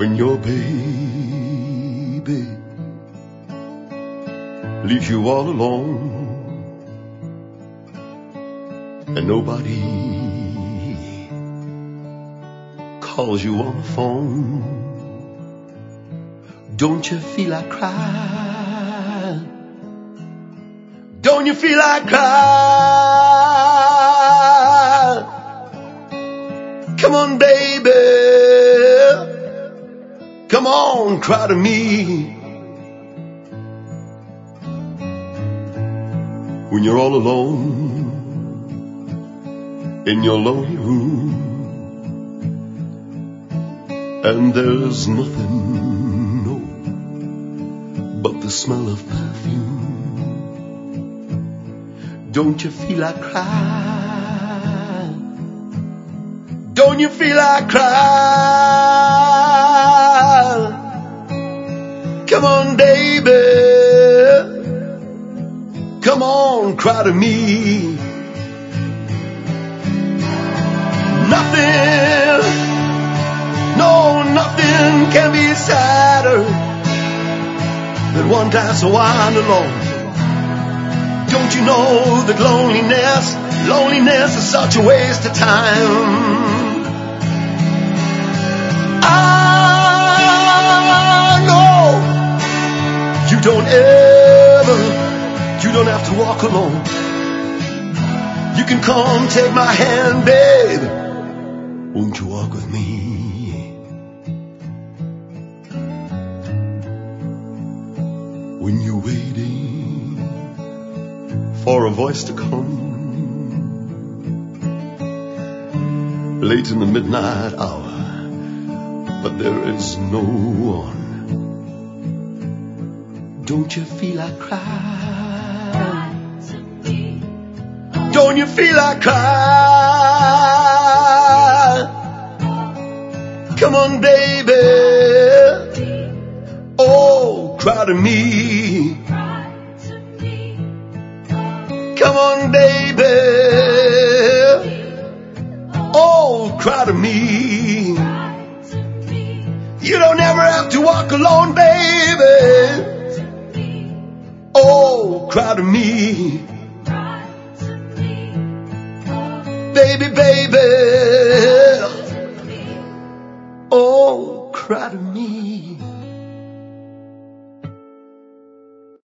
When your baby leaves you all alone and nobody calls you on the phone, don't you feel like crying? Don't you feel like crying? Come on, baby, come on, cry to me. When you're all alone in your lonely room and there's nothing, no, but the smell of perfume, don't you feel like crying? Don't you feel like crying? Come on, baby, come on, cry to me. Nothing, no, nothing can be sadder than one glass of wine alone. Don't you know that loneliness is such a waste of time? I know you don't have to walk alone. You can come take my hand, babe. Won't you walk with me? When you're waiting for a voice to come late in the midnight hour, but there is no one, don't you feel like crying? Don't you feel like crying? Come on, baby, oh, cry to me. Come on, baby, oh, cry to me. You don't ever have to walk alone, baby. Oh, cry to me. Baby, baby, oh, cry to me.